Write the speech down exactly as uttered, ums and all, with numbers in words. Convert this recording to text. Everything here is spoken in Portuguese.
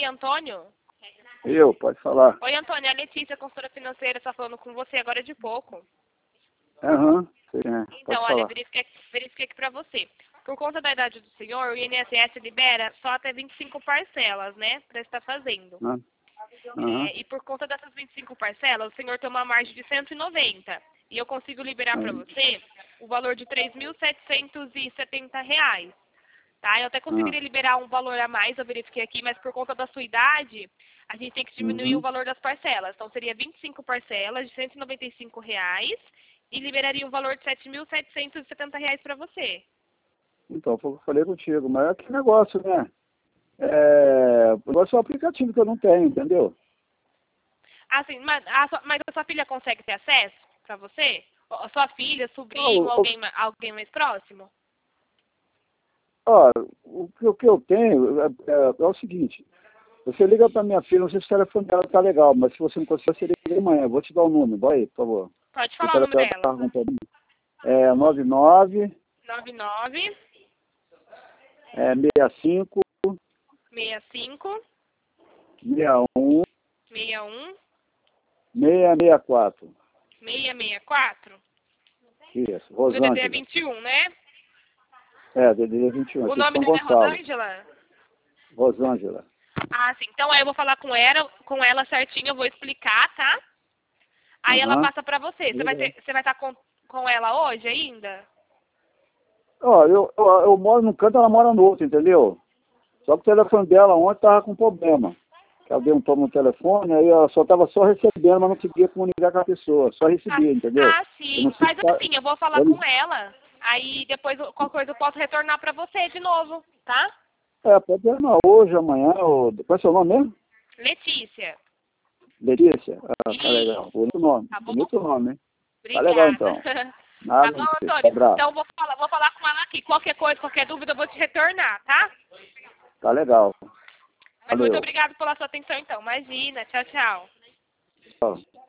Antônio? Eu, pode falar. Oi, Antônio, a Letícia, consultora financeira, está falando com você agora de pouco. Aham, sim, é. Então, Pode olha, falar. verifiquei, verifiquei aqui para você. Por conta da idade do senhor, o I N S S libera só até vinte e cinco parcelas, né, para estar fazendo. Ah, Aham. É, e por conta dessas vinte e cinco parcelas, o senhor tem uma margem de cento e noventa. E eu consigo liberar para Aí. você o valor de três mil setecentos e setenta reais. Tá? Eu até conseguiria Ah, liberar um valor a mais, eu verifiquei aqui, mas por conta da sua idade, a gente tem que diminuir o uhum. valor das parcelas. Então, seria vinte e cinco parcelas de cento e noventa e cinco reais e liberaria um valor de sete mil setecentos e setenta reais para você. Então, foi o que eu falei contigo, mas é que negócio, né? É, o negócio é um aplicativo que eu não tenho, entendeu? Assim, mas a sua, mas a sua filha consegue ter acesso para você? A sua filha, sobrinho, Ó, o, alguém, ma- alguém mais próximo? ó, o, que o que eu tenho é, é- é o seguinte, você liga para minha filha, não sei se o telefone dela tá legal, mas se você não conseguir, você liga amanhã. Eu vou te dar o número, vai aí, por favor. Pode O falar o número telefone dela. tá com problema. É nove nove, nove nove é seis cinco, seis cinco seis um, seis um seis seis quatro. seis seis quatro. Isso, O D D D é Rosângela. vinte e um, né? É, D D D vinte e um, O aqui de nome São dela é Gonçalo. Rosângela? Rosângela. Ah, sim. Então aí eu vou falar com ela, com ela certinho, eu vou explicar, tá? Aí ela Aham. passa pra você. Você vai Legal. ter, você vai estar com, com ela hoje ainda? Ó, eu, eu, eu moro num canto, ela mora no outro, entendeu? Só que o telefone dela ontem tava com problema. Ela deu um tomo no telefone, aí ela só tava só recebendo, mas não conseguia comunicar com a pessoa. Só Ah, recebia, entendeu? ah, Eu sim. não sei se Faz tá... assim, eu vou falar eu com não- ela. Aí depois qualquer coisa eu posso retornar pra você de novo, tá? É, pode ser não, hoje, amanhã, ou... Qual é seu nome mesmo? Letícia. Letícia? Ah, tá legal. Isso. Bonito nome. Tá bom? Bonito nome, hein? Tá legal, Obrigada. então. Tá Nada, bom, Letícia. Antônio? Abraço. Então eu vou falar, vou falar com ela aqui. Qualquer coisa, qualquer dúvida, eu vou te retornar, tá? Tá legal. Mas muito Valeu. obrigada pela sua atenção, então. Imagina. Tchau, tchau. Tchau.